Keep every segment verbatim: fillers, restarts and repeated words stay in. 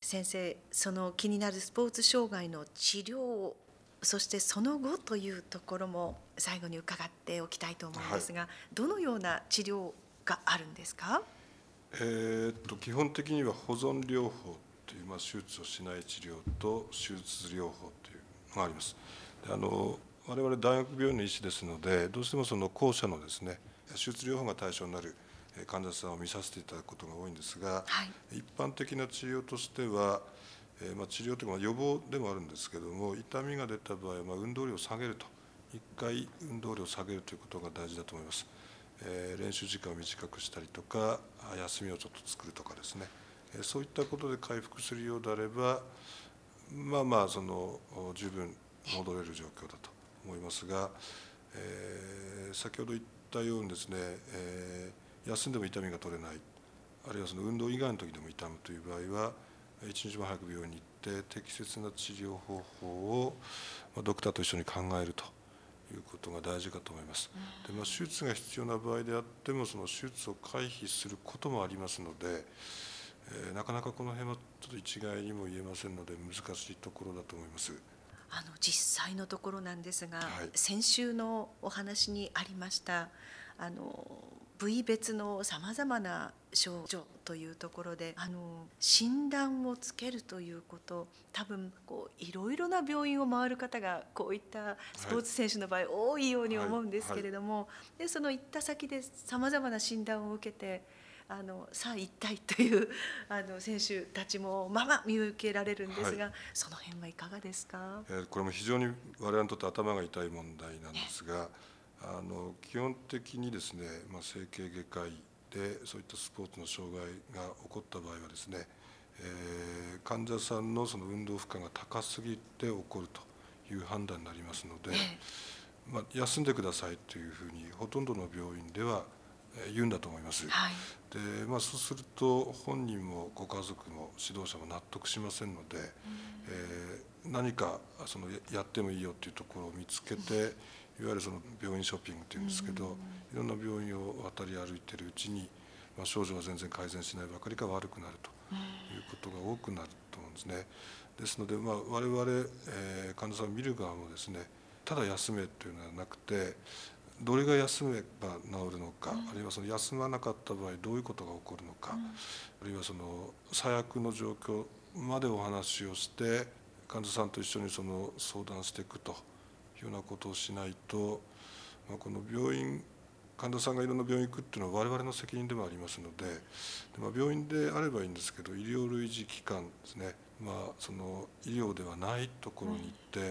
先生、その気になるスポーツ障害の治療、そしてその後というところも最後に伺っておきたいと思うんはい。 ですが、どのような治療があるんですか？ えーっと基本的には保存療法という、まあ、手術をしない治療と手術療法というのがあります。であの我々大学病院の医師ですので、どうしてもその後者のですね、手術療法が対象になる患者さんを見させていただくことが多いんですが、 はい。 一般的な治療としては、えーまあ、治療というかまあ予防でもあるんですけども、痛みが出た場合はまあ運動量を下げると、いっかい運動量を下げるということが大事だと思います。えー練習時間を短くしたりとか、休みをちょっと作るとかですね、えーそういったことで回復するようであれば、まあまあその十分戻れる状況だと思いますが、えー先ほど言ったようにですね、えー休んでも痛みが取れない、あるいはその運動以外の時でも痛むという場合は、一日も早く病院に行って適切な治療方法をまあドクターと一緒に考えるということが大事かと思います。で、まあ、手術が必要な場合であっても、その手術を回避することもありますので、えーなかなかこの辺はちょっと一概にも言えませんので、難しいところだと思います。 あの実際のところなんですが、 はい。 先週のお話にありましたあの部位別のさまざまな症状というところで、あの診断をつけるということ、多分こういろいろな病院を回る方がこういったスはい。 ポーツ選手の場合多いようにはい。 思うんですはい。 けれども、でその行った先でさまざまな診断を受けて、あのさあ一体というあの選手たちもまあまあ見受けられるんではい。 すが、その辺はいかがですか？ えーこれも非常に我々にとって頭が痛い問題なんでね。 すが、あの基本的にですね、まあ、整形外科医でそういったスポーツの障害が起こった場合はですね、えー患者さんのその運動負荷が高すぎて起こるという判断になりますので、 ええ。 まあ、休んでくださいというふうにほとんどの病院ではえー言うんだと思います。 はい。 で、まあ、そうすると本人もご家族も指導者も納得しませんので、えー何かそのややってもいいよというところを見つけて、いわゆるその病院ショッピングというんですけど、いろんな病院を渡り歩いているうちに、まあ、症状は全然改善しないばかりか悪くなるということが多くなると思うんですね。ですので、まあ、我々、えー患者さんを見る側もですね、ただ休めというのではなくて、どれが休めば治るのか、あるいはその休まなかった場合どういうことが起こるのか、あるいはその最悪の状況までお話をして患者さんと一緒にその相談していくというようなことをしないと、まあ、この病院患者さんがいろんな病院に行くっていうのは我々の責任でもありますので、で、まあ、病院であればいいんですけど、医療類似機関ですね、まあ、その医療ではないところに行って、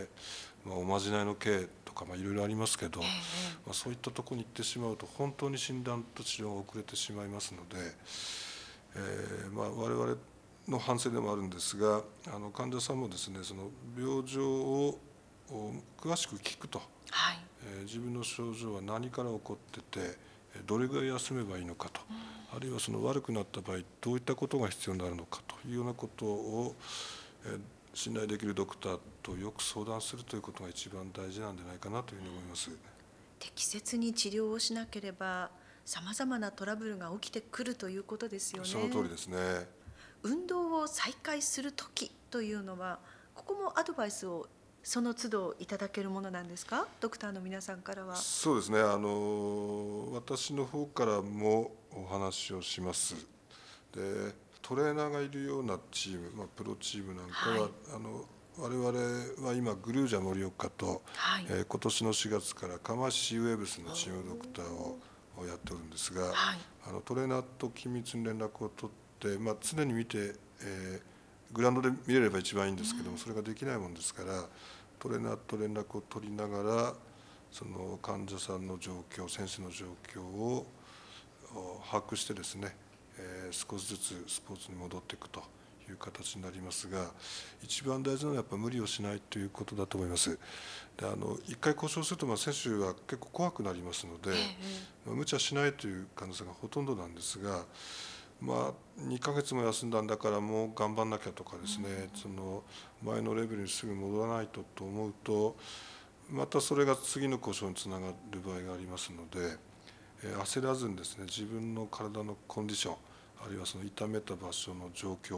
まあ、おまじないの刑とか、まあ、いろいろありますけど、 ええまあ、そういったところに行ってしまうと本当に診断と治療が遅れてしまいますので、えーまあ、我々の反省でもあるんですが、あの患者さんもですね、その病状を詳しく聞くと、 はい。 えー自分の症状は何から起こってて、どれぐらい休めばいいのかと、あるいはその悪くなった場合どういったことが必要になるのかというようなことを、えー信頼できるドクターとよく相談するということが一番大事なんじゃないかなというふうに思います。 適切に治療をしなければ、さまざまなトラブルが起きてくるということですよその通りね。 ですね。 運動を再開する時というのは、ここもアドバイスをその都度いただけるものなんですか？ドクターの皆さんからは。 そうですね、あの私の方からもお話をします。で、トレーナーがいるようなチーム、まあ、プロチームなんかは、 はい。 あの我々は今グルージャ盛岡と、 はい。 えー今年のしがつから釜石シーウェーブスのチームドクターをおー。 をやっておるんですが、 はい。 あのトレーナーと緊密に連絡を取って、まあ、常に見て、えーグラウンドで見れれば一番いいんですけども、それができないもんですから、トレーナーと連絡を取りながらその患者さんの状況、選手の状況を把握してですね、えー少しずつスポーツに戻っていくという形になりますが、一番大事なのはやっぱ無理をしないということだと思います。で、あの一回故障すると、まあ選手は結構怖くなりますので、 ええ。 まあ、無茶しないという患者さんがほとんどなんですが、まあ、にかげつも休んだんだからもう頑張んなきゃとかですね、その前のレベルにすぐ戻らないとと思うと、またそれが次の故障につながる場合がありますので、えー焦らずにですね、自分の体のコンディション、あるいはその痛めた場所の状況を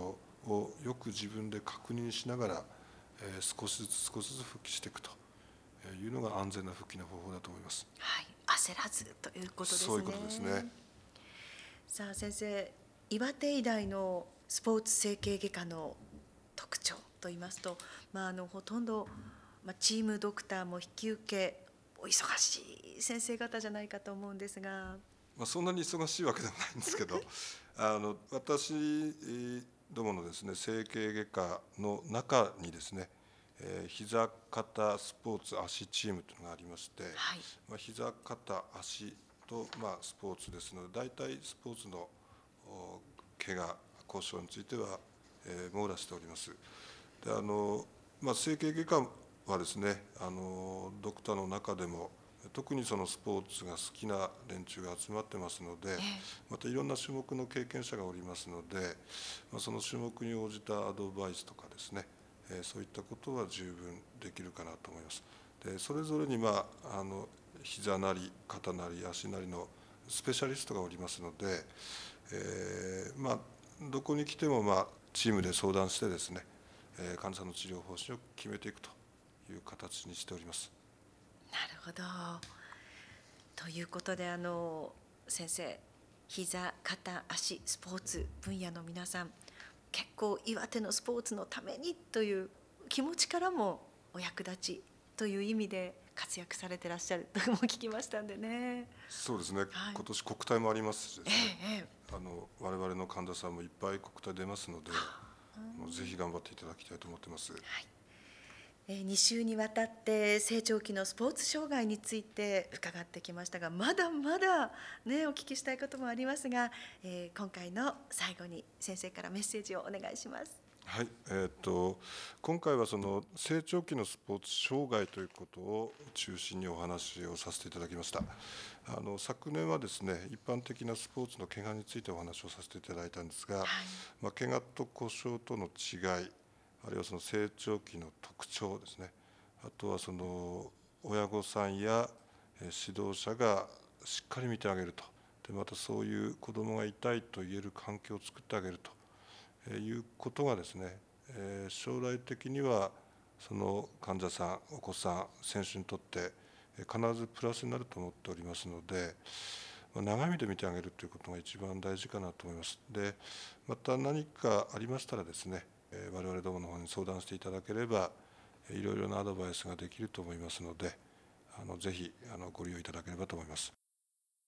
をよく自分で確認しながら、えー、少しずつ少しずつ復帰していくというのが安全な復帰の方法だと思います。 はい、焦らずということですね。 そういうことですね。 さあ先生、岩手医大のスポーツ整形外科の特徴といいますと、まあ、あのほとんど、まあ、チームドクターも引き受けお忙しい先生方じゃないかと思うんですが、 まあ、そんなに忙しいわけでもないんですけどあの私どものですね整形外科の中にですね、えー、膝肩スポーツ足チームというのがありまして、 はい、 まあ、膝肩足と、まあ、スポーツですので大体スポーツの怪我故障については、えー、網羅しております。であの、まあ、整形外科はですねあのドクターの中でも特にそのスポーツが好きな連中が集まってますので、またいろんな種目の経験者がおりますので、まあ、その種目に応じたアドバイスとかですね、えー、そういったことは十分できるかなと思います。でそれぞれに、まあ、あの膝なり肩なり足なりのスペシャリストがおりますので、えーまあ、どこに来ても、まあ、チームで相談してですね、えー、患者さんの治療方針を決めていくという形にしております。 なるほど。ということであの先生、膝肩足スポーツ分野の皆さん、結構岩手のスポーツのためにという気持ちからもお役立ちという意味で活躍されてらっしゃるとも聞きましたんでね。 そうですね、 はい、 今年国体もありますしですね、 ええ、 あの我々の患者さんもいっぱい国体出ますので、もうぜひ頑張っていただきたいと思ってます。 はい、に週にわたって成長期のスポーツ障害について伺ってきましたが、まだまだ、ね、お聞きしたいこともありますが、えー、今回の最後に先生からメッセージをお願いします。 はい、えー、と今回はその成長期のスポーツ障害ということを中心にお話をさせていただきました。あの昨年はですね一般的なスポーツの怪我についてお話をさせていただいたんですが、 はい、 まあ、怪我と故障との違い、あるいはその成長期の特徴ですね、あとはその親御さんや指導者がしっかり見てあげると、でまたそういう子どもが痛いと言える環境を作ってあげるということがですね、将来的にはその患者さん、お子さん、選手にとって必ずプラスになると思っておりますので、長い目で見てあげるということが一番大事かなと思います。で、また何かありましたらですね、我々どもの方に相談していただければ、いろいろなアドバイスができると思いますので、あのぜひあのご利用いただければと思います。